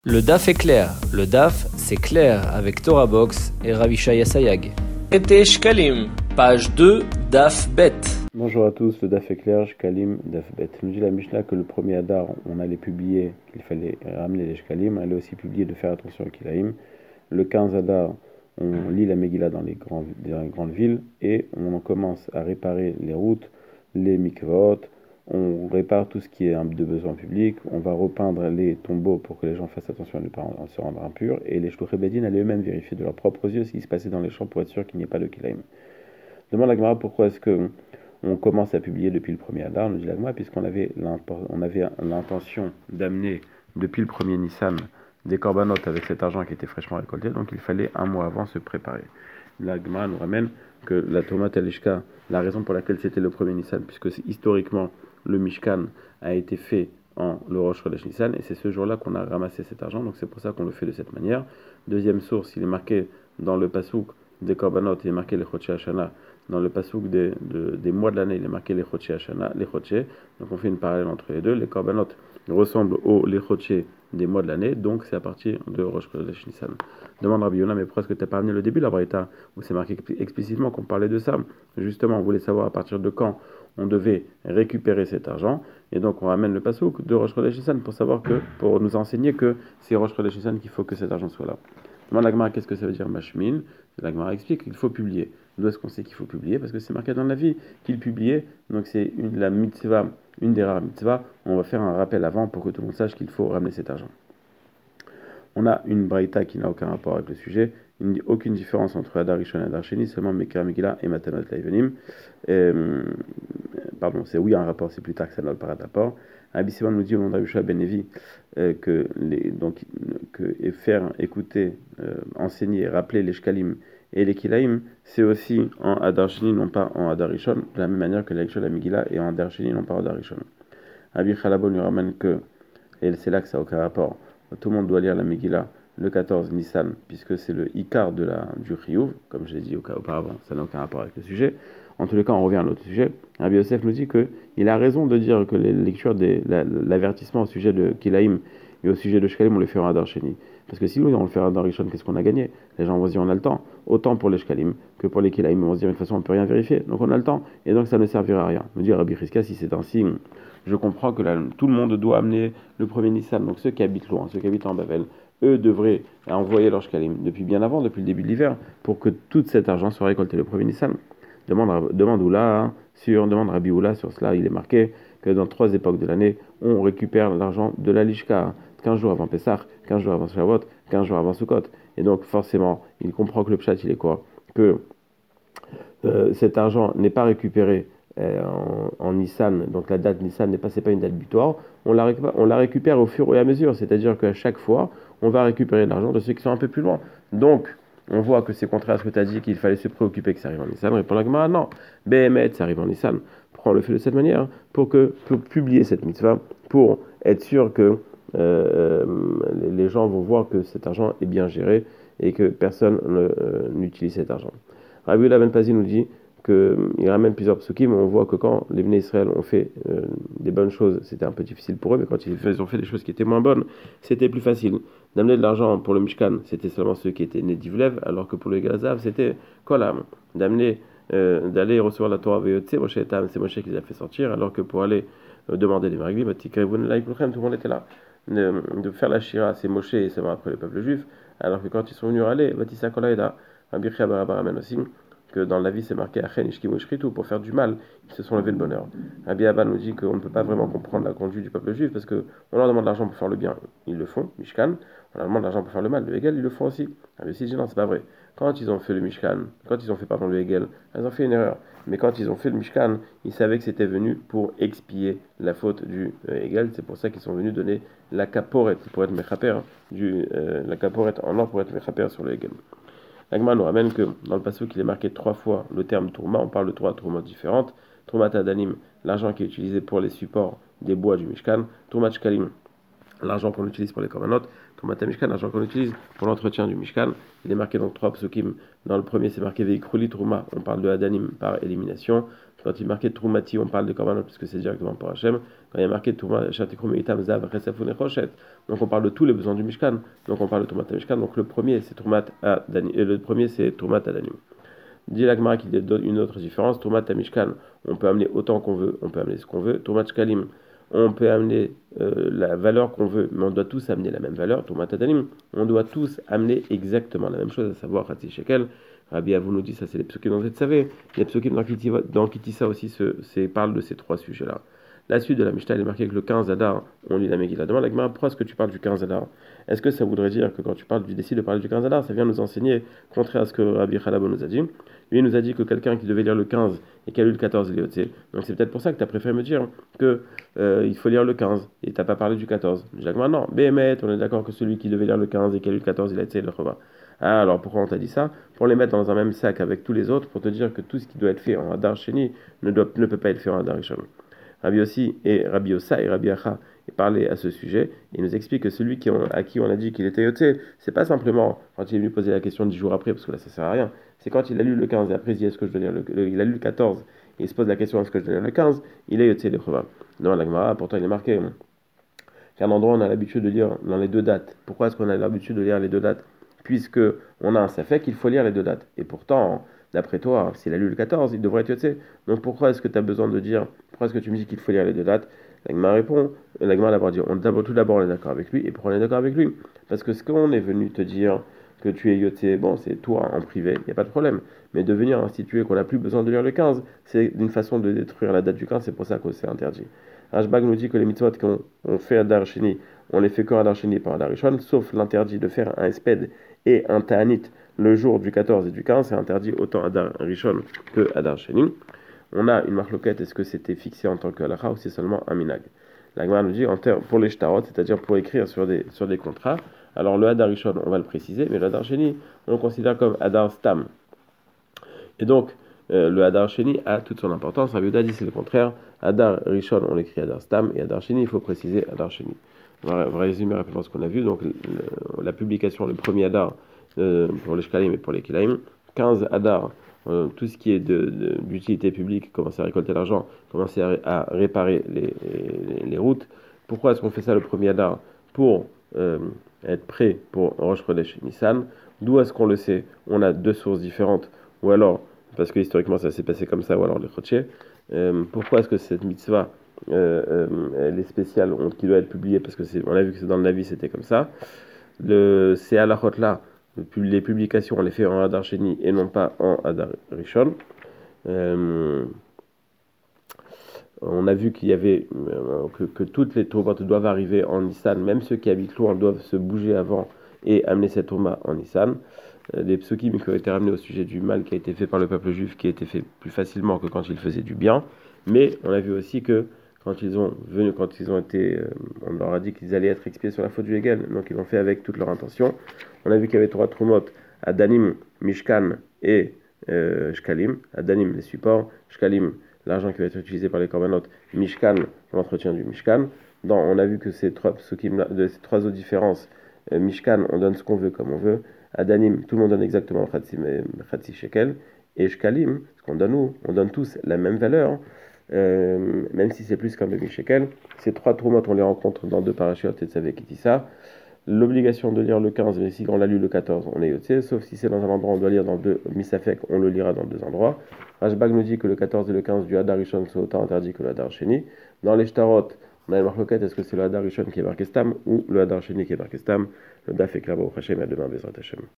Le DAF est clair. Le DAF, c'est clair avec Torah Box et Ravishaya Sayag. Été Shkalim, page 2, DAF Bet. Bonjour à tous, le DAF est clair, Shkalim, DAF Bet. Nous dit la Mishnah que le premier Adar, on allait publier qu'il fallait ramener les Shkalim, on allait aussi publier de faire attention au Kilaïm. Le 15 Adar, on lit la Megillah dans les grandes villes et on commence à réparer les routes, les mikvot, on répare tout ce qui est de besoin public, on va repeindre les tombeaux pour que les gens fassent attention à ne pas se rendre impurs, et les Shluchei Bedin allaient eux-mêmes vérifier de leurs propres yeux ce qui se passait dans les champs pour être sûr qu'il n'y ait pas de Kilaïm. Demande la Gemara pourquoi est-ce qu'on commence à publier depuis le premier Adar. Nous dit la Gemara puisqu'on avait l'intention d'amener depuis le premier Nissan des corbanotes avec cet argent qui était fraîchement récolté, donc il fallait un mois avant se préparer. La Gemara nous ramène que la tomate Elishka, la raison pour laquelle c'était le premier Nissan, puisque historiquement le Mishkan a été fait en le Rosh Chodesh Nissan, et c'est ce jour-là qu'on a ramassé cet argent, donc c'est pour ça qu'on le fait de cette manière. Deuxième source, il est marqué dans le Pasouk des corbanotes, il est marqué les Chodshei Hashana. Dans le Pasouk des mois de l'année, il est marqué les Chodshei Hashana, les Chodshei. Donc on fait une parallèle entre les deux. Les corbanotes ressemblent aux les Chodshei des mois de l'année, donc c'est à partir de Rosh Chodesh Nissan. Demande Rabbi Yonah, mais pourquoi est-ce que tu n'as pas amené le début de la Braïta, où c'est marqué explicitement qu'on parlait de ça? Justement, on voulait savoir à partir de quand on devait récupérer cet argent, et donc on ramène le Pasouk de Rosh Chodesh Nissan pour nous enseigner que c'est Rosh Chodesh Nissan qu'il faut que cet argent soit là. Demande la Gemara, qu'est-ce que ça veut dire Mashmin? La Gemara explique qu'il faut publier. D'où est-ce qu'on sait qu'il faut publier? Parce que c'est marqué dans la vie qu'il publiait, donc c'est la mitzvah, une des rares mitzvahs. On va faire un rappel avant pour que tout le monde sache qu'il faut ramener cet argent. On a une braïta qui n'a aucun rapport avec le sujet. Il n'y a aucune différence entre Adar Rishon et Adar Sheni, seulement Mekar Megillah et Matanot Laivenim. Pardon, c'est oui un rapport, c'est plus tard que ça n'a pas de rapport. Rabbi Sivan nous dit au nom de Rabbi Yehoshua ben Levi que faire écouter, enseigner, rappeler les Shkalim et les Kilaïm, c'est aussi en Adar Sheni, non pas en Adar Rishon, de la même manière que la lecture de la Megillah est en Adar Sheni, non pas en Adar Rishon. Rabbi Chalabo nous ramène que, et c'est là que ça n'a aucun rapport, tout le monde doit lire la Megillah le 14 Nissan, puisque c'est le Ikar du Chiyuv, comme je l'ai dit auparavant, ça n'a aucun rapport avec le sujet. En tous les cas, on revient à l'autre sujet. Rabbi Yosef nous dit qu'il a raison de dire que les lectures, l'avertissement au sujet de Kilaïm et au sujet de Shkalim, on les fait en Adar Sheni. Parce que si nous, on le fait en Adar Rishon, qu'est-ce qu'on a gagné? Les gens vont se dire, on a le temps, autant pour les Shkalim que pour les Kilaïm. Ils vont se dire, de toute façon, on ne peut rien vérifier, donc on a le temps, et donc ça ne servira à rien. Nous dit Rabbi Chizkia, si c'est ainsi, je comprends que tout le monde doit amener le premier Nissan, donc ceux qui habitent loin, ceux qui habitent en Bavel, eux devraient envoyer leur Shkalim depuis bien avant, depuis le début de l'hiver, pour que tout cet argent soit récolté le premier Nissan. Demande Rabbi Oula sur cela, il est marqué que dans 3 époques de l'année, on récupère l'argent de la Lishka, 15 jours avant Pessah, 15 jours avant Shavuot, 15 jours avant Sukkot. Et donc forcément, il comprend que le pshat, il est quoi? Que cet argent n'est pas récupéré en Nissan, donc la date Nissan c'est pas une date butoir, on la récupère au fur et à mesure, c'est-à-dire qu'à chaque fois, on va récupérer de l'argent de ceux qui sont un peu plus loin. Donc, on voit que c'est contraire à ce que tu as dit, qu'il fallait se préoccuper que ça arrive en Nissan. Répond la Gemara, non, Béhémet, ça arrive en Nissan. Pourquoi on le fait de cette manière? Pour publier cette mitzvah, pour être sûr que les gens vont voir que cet argent est bien géré et que personne n'utilise cet argent. Rabbi Yehuda ben Pazi nous dit qu'il ramène plusieurs psukim, on voit que quand les Bnei Israël ont fait des bonnes choses, c'était un peu difficile pour eux, mais quand ils ont fait des choses qui étaient moins bonnes, c'était plus facile. D'amener de l'argent pour le Mishkan, c'était seulement ceux qui étaient nés d'Ivlev, alors que pour le Galazav, c'était Kolam. D'aller recevoir la Torah Veyotse, Moshe Etam, c'est Moshe qui les a fait sortir, alors que pour aller demander des Meraglim, tout le monde était là. De faire la Shira, c'est Moshe et ça va après le peuple juif, alors que quand ils sont venus aller, Batissa Kolaïda, Rabbi Chia Bar Abba ramène aussi que dans la vie c'est marqué Achen Ishkimu Shritu, pour faire du mal, ils se sont levés de bonheur. Rabbi Abba nous dit qu'on ne peut pas vraiment comprendre la conduite du peuple juif parce qu'on leur demande de l'argent pour faire le bien, ils le font, Mishkan, on leur demande de l'argent pour faire le mal, le Hegel, ils le font aussi. Rabbi Yossi dit non, c'est pas vrai. Quand ils ont fait le Mishkan, quand ils ont fait le Hegel, ils ont fait une erreur. Mais quand ils ont fait le Mishkan, ils savaient que c'était venu pour expier la faute du Hegel, c'est pour ça qu'ils sont venus donner la caporet pour être mechaper, la caporet en or pour être mechaper sur le Hegel. L'Agma nous ramène que dans le passage il est marqué 3 fois le terme tourma, on parle de 3 tourmas différentes. Tourmat Adanim, l'argent qui est utilisé pour les supports des bois du Mishkan. Tourmat Shkalim, l'argent qu'on utilise pour les korbanot. Tourmat Mishkan, l'argent qu'on utilise pour l'entretien du Mishkan. Il est marqué donc 3 psukim. Dans le premier, c'est marqué Veikruli Tourma, on parle de Adanim par élimination. Quand il est marqué Troumati, on parle de Korbanot puisque c'est directement pour Hachem. Quand il y a marqué donc on parle de tous les besoins du Mishkan. Donc on parle de Troumat Mishkan. Donc le premier c'est Troumat Adanim. Le premier c'est Troumat Adanim. Dit l'Agmara qu'il y a une autre différence. Troumat Mishkan, on peut amener autant qu'on veut, on peut amener ce qu'on veut. Troumat Shkalim, on peut amener la valeur qu'on veut, mais on doit tous amener la même valeur. Troumat Adanim, on doit tous amener exactement la même chose, à savoir Khatsi Shekel. Rabbi Avou nous dit, ça c'est les psukim dans Tetzavé. Les psukim dans Kitissa aussi parlent de ces trois sujets-là. La suite de la Mishnah, elle est marquée que le 15 Adar, on lit la Megillah. Demande à Gemara, pourquoi est-ce que tu parles du 15 Adar? Est-ce que ça voudrait dire que quand tu décides de parler du 15 Adar, ça vient nous enseigner, contraire à ce que Rabbi Chalabo nous a dit? Lui, il nous a dit que quelqu'un qui devait lire le 15 et qui a lu le 14, il est yotzé. Donc c'est peut-être pour ça que tu as préféré me dire que il faut lire le 15 et tu n'as pas parlé du 14. Je dis à Gemara, non, Béhémet, on est d'accord que celui qui devait lire le 15 et qui a lu le 14, il a été le Chova. Ah, alors pourquoi on t'a dit ça? Pour les mettre dans un même sac avec tous les autres, pour te dire que tout ce qui doit être fait en Adar Sheni ne peut pas être fait en Adar Rishon. Rabbi Yossi et Rabbi Ossa et Rabbi Acha parlaient à ce sujet. Il nous explique que celui à qui on a dit qu'il était yotzé, c'est pas simplement quand il est venu poser la question 10 jours après, parce que là ça sert à rien. C'est quand il a lu le 15 et après il dit est-ce que je dois lire il a lu le 14 et il se pose la question est-ce que je dois lire le 15, il est yotzé de Chova. Dans la Gemara, pourtant il est marqué qu'à un endroit on a l'habitude de lire dans les deux dates. Pourquoi est-ce qu'on a l'habitude de lire les deux dates? Puisque on a un safek qu'il faut lire les deux dates. Et pourtant, d'après toi, s'il a lu le 14, il devrait être yotzé. Donc pourquoi est-ce que tu as besoin de dire, pourquoi est-ce que tu me dis qu'il faut lire les deux dates? L'Agma répond, l'Agma d'abord dit, tout d'abord on est d'accord avec lui. Et pourquoi on est d'accord avec lui? Parce que ce qu'on est venu te dire que tu es yotzé, bon, c'est toi en privé, il n'y a pas de problème. Mais de venir instituer qu'on n'a plus besoin de lire le 15, c'est une façon de détruire la date du 15, c'est pour ça que c'est interdit. Rashbag nous dit que les mitzvot qu'on fait à Adar Sheni, on les fait qu'en Adar Sheni par Adar Rishon, sauf l'interdit de faire un esped et un ta'anit le jour du 14 et du 15, c'est interdit autant Adar Rishon que Adar Sheni. On a une marloquette, est-ce que c'était fixé en tant que halakha ou c'est seulement un minag? La Gemara nous dit pour les shtarot, c'est-à-dire pour écrire sur des contrats. Alors le Adar Rishon, on va le préciser, mais le Adar Sheni, on le considère comme Adar Stam. Et donc, le Adar Sheni a toute son importance. Rabbi Yehuda dit c'est le contraire. Adar Rishon, on l'écrit Adar Stam, et Adar Sheni, il faut préciser Adar Sheni. On va résumer rapidement ce qu'on a vu. Donc, la publication, le premier Adar pour les Shkalim et pour les Kilaim. 15 Adar, tout ce qui est d'utilité publique, commencer à récolter l'argent, commencer à réparer les routes. Pourquoi est-ce qu'on fait ça le premier Adar? Pour être prêt pour Rosh Chodesh Nissan. D'où est-ce qu'on le sait? On a deux sources différentes. Ou alors, parce que historiquement ça s'est passé comme ça, ou alors les Chotché. Pourquoi est-ce que cette mitzvah elle est spéciale, qui doit être publiée? Parce que on a vu que c'est dans le Navi, c'était comme ça. Ces halachot là, les publications, on les fait en Adar Sheni et non pas en Adar Rishon. On a vu qu'il y avait que toutes les tourmas doivent arriver en Nissan, même ceux qui habitent loin doivent se bouger avant et amener cette tourma en Nissan. Des psukim qui ont été ramenés au sujet du mal qui a été fait par le peuple juif, qui a été fait plus facilement que quand ils faisaient du bien. Mais on a vu aussi que quand ils ont été, on leur a dit qu'ils allaient être expiés sur la faute du Hegel, donc ils l'ont fait avec toute leur intention. On a vu qu'il y avait trois trumot, Adanim, Mishkan et Shkalim. Adanim, les supports, Shkalim, l'argent qui va être utilisé par les korbanot, Mishkan, l'entretien du Mishkan. On a vu que ces trois autres différences, Mishkan, on donne ce qu'on veut comme on veut. Adanim, tout le monde donne exactement Khatsi Shekel. Et Shkalim, ce qu'on donne nous, on donne tous la même valeur, même si c'est plus qu'un demi-shekel. Ces trois trumot, on les rencontre dans deux parachutes et Tzavé Kitissa. L'obligation de lire le 15, mais si on l'a lu le 14, on est yotzé, sauf si c'est dans un endroit, on doit lire dans deux misafek, on le lira dans deux endroits. Rashbag nous dit que le 14 et le 15 du Adar Rishon sont autant interdits que le Adar Sheni. Dans les shtarot, on a une marloquette, est-ce que c'est le Adar Rishon qui est marqué Stam ou le Adar Sheni qui est marqué Stam? Le Daf est clair, Baruch Hashem, à demain, Bezrat Hashem.